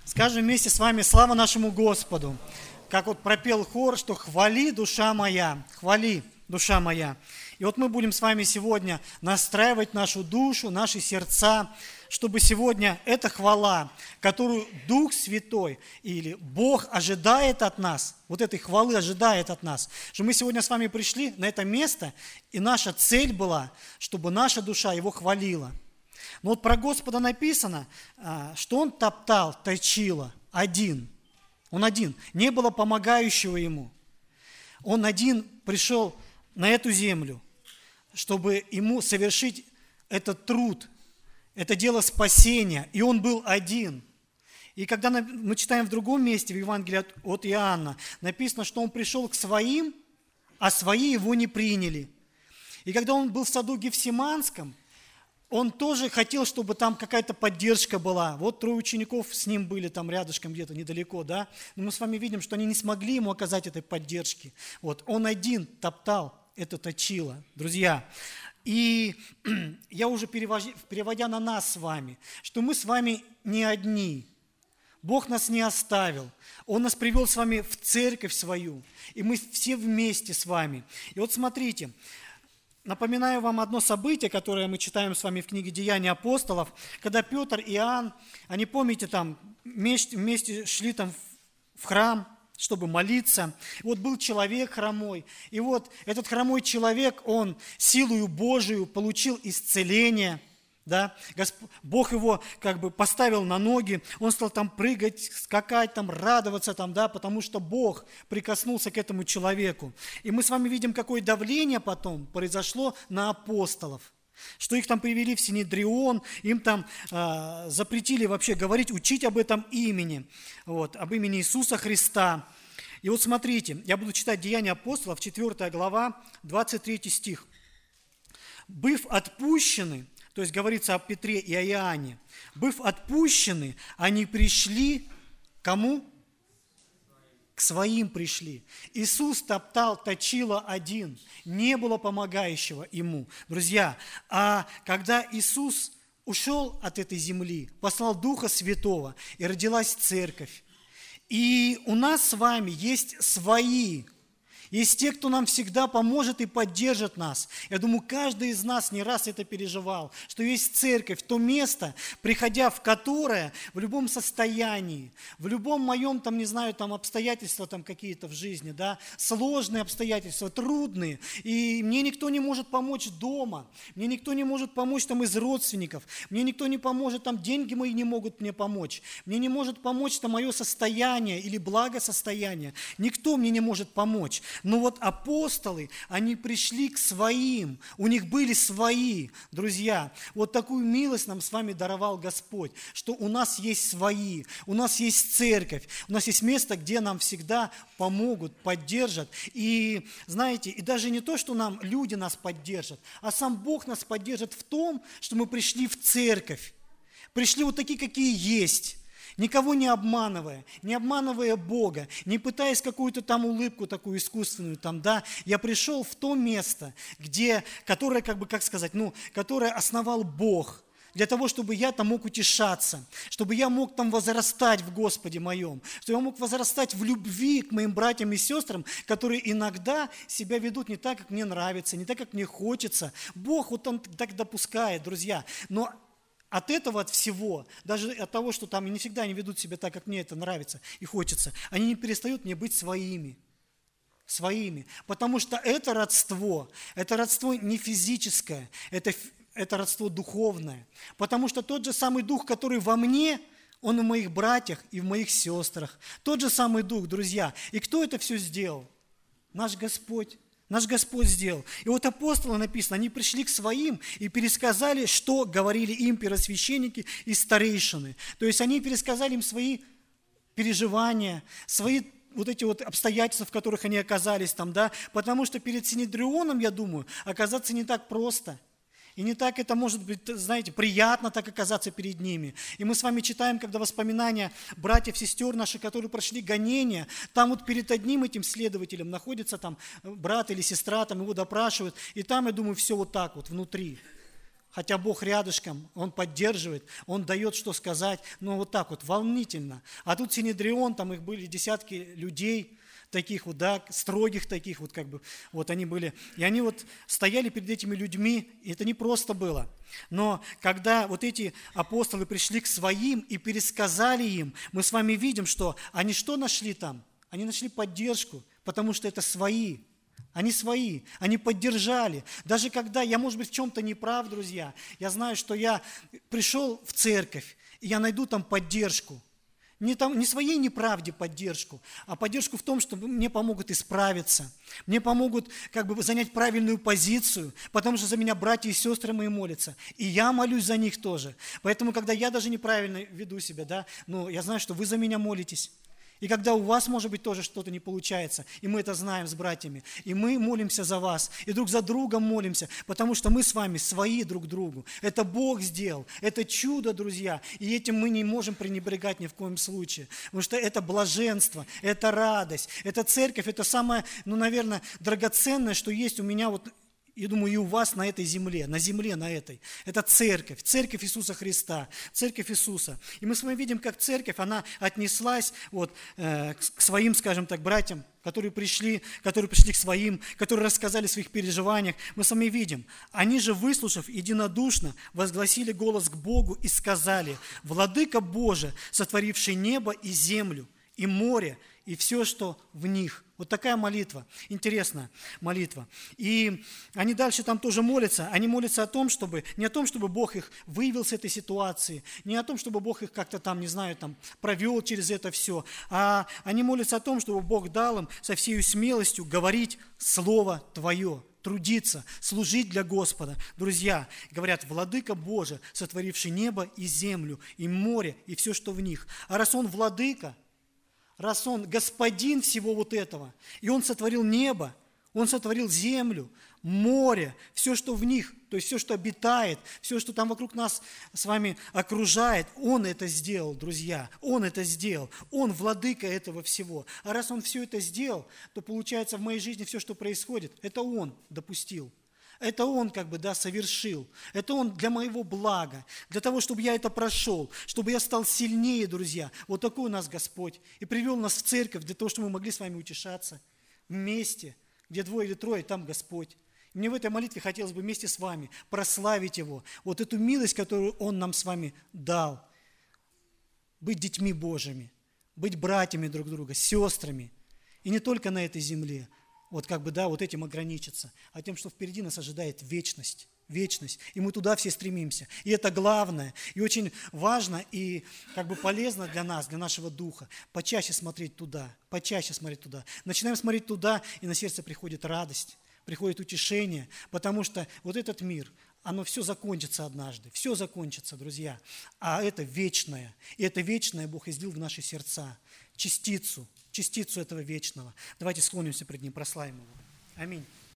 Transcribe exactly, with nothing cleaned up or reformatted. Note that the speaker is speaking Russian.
Скажем вместе с вами слава нашему Господу. Как вот пропел хор, что хвали, душа моя, хвали, душа моя. И вот мы будем с вами сегодня настраивать нашу душу, наши сердца, чтобы сегодня эта хвала, которую Дух Святой или Бог ожидает от нас, вот этой хвалы ожидает от нас, что мы сегодня с вами пришли на это место, и наша цель была, чтобы наша душа Его хвалила. Но вот про Господа написано, что Он топтал, точило один. Он один. Не было помогающего Ему. Он один пришел на эту землю, чтобы Ему совершить этот труд, это дело спасения. И Он был один. И когда мы читаем в другом месте, в Евангелии от Иоанна, написано, что Он пришел к своим, а свои Его не приняли. И когда Он был в саду Гефсиманском, Он тоже хотел, чтобы там какая-то поддержка была. Вот трое учеников с Ним были там рядышком где-то недалеко, да? Но мы с вами видим, что они не смогли Ему оказать этой поддержки. Вот, Он один топтал это точило, друзья. И я уже перевожу, переводя на нас с вами, что мы с вами не одни. Бог нас не оставил. Он нас привел с вами в церковь свою. И мы все вместе с вами. И вот смотрите, напоминаю вам одно событие, которое мы читаем с вами в книге «Деяния апостолов», когда Петр и Иоанн, они, помните, там вместе, вместе шли там в храм, чтобы молиться. И вот был человек хромой, и вот этот хромой человек, он силою Божию получил исцеление, да? Господь, Бог его как бы поставил на ноги, он стал там прыгать, скакать, там, радоваться, там, да, потому что Бог прикоснулся к этому человеку. И мы с вами видим, какое давление потом произошло на апостолов, что их там привели в Синедрион, им там э, запретили вообще говорить, учить об этом имени, вот, об имени Иисуса Христа. И вот смотрите, я буду читать Деяния апостолов, четвёртая глава, двадцать третий стих. «Быв отпущены», то есть говорится о Петре и о Иоанне, «быв отпущены, они пришли к кому? К своим пришли». Иисус топтал, точило один, не было помогающего Ему. Друзья, а когда Иисус ушел от этой земли, послал Духа Святого, и родилась церковь, и у нас с вами есть свои, есть те, кто нам всегда поможет и поддержит нас. Я думаю, каждый из нас не раз это переживал, что есть церковь, то место, приходя в которое в любом состоянии, в любом моем, там, не знаю, там, обстоятельства там какие-то в жизни, да, сложные обстоятельства, трудные, и мне никто не может помочь дома, мне никто не может помочь там из родственников, мне никто не поможет, там, деньги мои не могут мне помочь, мне не может помочь там мое состояние или благосостояние, никто мне не может помочь. Но вот апостолы, они пришли к своим, у них были свои, друзья. Вот такую милость нам с вами даровал Господь, что у нас есть свои, у нас есть церковь, у нас есть место, где нам всегда помогут, поддержат. И знаете, и даже не то, что нам люди нас поддержат, а сам Бог нас поддержит в том, что мы пришли в церковь, пришли вот такие, какие есть. Никого не обманывая, не обманывая Бога, не пытаясь какую-то там улыбку такую искусственную, там, да, я пришел в то место, где, которое, как бы, как сказать, ну, которое основал Бог, для того, чтобы я там мог утешаться, чтобы я мог там возрастать в Господе моем, чтобы я мог возрастать в любви к моим братьям и сестрам, которые иногда себя ведут не так, как мне нравится, не так, как мне хочется. Бог вот Он так допускает, друзья, но от этого, от всего, даже от того, что там не всегда они ведут себя так, как мне это нравится и хочется, они не перестают мне быть своими. Своими. Потому что это родство, это родство не физическое, это, это родство духовное. Потому что тот же самый дух, который во мне, он в моих братьях и в моих сестрах. Тот же самый дух, друзья. И кто это все сделал? Наш Господь. Наш Господь сделал. И вот апостолы написано, они пришли к своим и пересказали, что говорили им первосвященники и старейшины. То есть они пересказали им свои переживания, свои вот эти вот обстоятельства, в которых они оказались там, да, потому что перед Синедрионом, я думаю, оказаться не так просто. И не так это может быть, знаете, приятно так оказаться перед ними. И мы с вами читаем, когда воспоминания братьев, сестер наших, которые прошли гонения, там вот перед одним этим следователем находится там брат или сестра, там его допрашивают, и там, я думаю, все вот так вот внутри. хотя Бог рядышком, Он поддерживает, Он дает, что сказать, но вот так вот, волнительно. А тут Синедрион, там их были десятки людей, таких вот, да, строгих таких вот, как бы, вот они были. И они вот стояли перед этими людьми, и это не просто было. Но когда вот эти апостолы пришли к своим и пересказали им, мы с вами видим, что они что нашли там? Они нашли поддержку, потому что это свои. Они свои, они поддержали. Даже когда я, может быть, в чем-то не прав, друзья, я знаю, что я пришел в церковь, и я найду там поддержку. Не, там, не своей неправде поддержку, а поддержку в том, что мне помогут исправиться, мне помогут как бы занять правильную позицию, потому что за меня братья и сестры мои молятся, и я молюсь за них тоже. Поэтому, когда я даже неправильно веду себя, да, ну, я знаю, что вы за меня молитесь. И когда у вас, может быть, тоже что-то не получается, и мы это знаем с братьями, и мы молимся за вас, и друг за другом молимся, потому что мы с вами свои друг другу. Это Бог сделал, это чудо, друзья, и этим мы не можем пренебрегать ни в коем случае, потому что это блаженство, это радость, это церковь, это самое, ну, наверное, драгоценное, что есть у меня вот, я думаю, и у вас на этой земле, на земле на этой. Это церковь, церковь Иисуса Христа, церковь Иисуса. И мы с вами видим, как церковь, она отнеслась вот, э, к своим, скажем так, братьям, которые пришли, которые пришли к своим, которые рассказали о своих переживаниях. Мы с вами видим, они же, выслушав единодушно, возгласили голос к Богу и сказали: «Владыка Боже, сотворивший небо и землю, и море, и все, что в них». Вот такая молитва, интересная молитва. И они дальше там тоже молятся. Они молятся о том, чтобы, не о том, чтобы Бог их вывел с этой ситуации, не о том, чтобы Бог их как-то там, не знаю, там провел через это все, а они молятся о том, чтобы Бог дал им со всей смелостью говорить Слово Твое, трудиться, служить для Господа. Друзья, говорят, Владыка Боже, сотворивший небо и землю, и море, и все, что в них. А раз Он Владыка, раз Он господин всего вот этого, и Он сотворил небо, Он сотворил землю, море, все, что в них, то есть все, что обитает, все, что там вокруг нас с вами окружает, Он это сделал, друзья, Он это сделал, Он владыка этого всего. А раз Он все это сделал, то получается в моей жизни все, что происходит, это Он допустил. Это Он как бы, да, совершил. Это Он для моего блага, для того, чтобы я это прошел, чтобы я стал сильнее, друзья. Вот такой у нас Господь. И привел нас в церковь для того, чтобы мы могли с вами утешаться вместе, где двое или трое, там Господь. И мне в этой молитве хотелось бы вместе с вами прославить Его. Вот эту милость, которую Он нам с вами дал. Быть детьми Божьими, быть братьями друг друга, сестрами. И не только на этой земле. Вот как бы, да, вот этим ограничиться, а тем, что впереди нас ожидает вечность, вечность, и мы туда все стремимся. И это главное, и очень важно, и как бы полезно для нас, для нашего духа, почаще смотреть туда, почаще смотреть туда. Начинаем смотреть туда, и на сердце приходит радость, приходит утешение, потому что вот этот мир, оно все закончится однажды, все закончится, друзья, а это вечное, и это вечное Бог излил в наши сердца, частицу, частицу этого вечного. Давайте склонимся пред Ним, прославим Его. Аминь.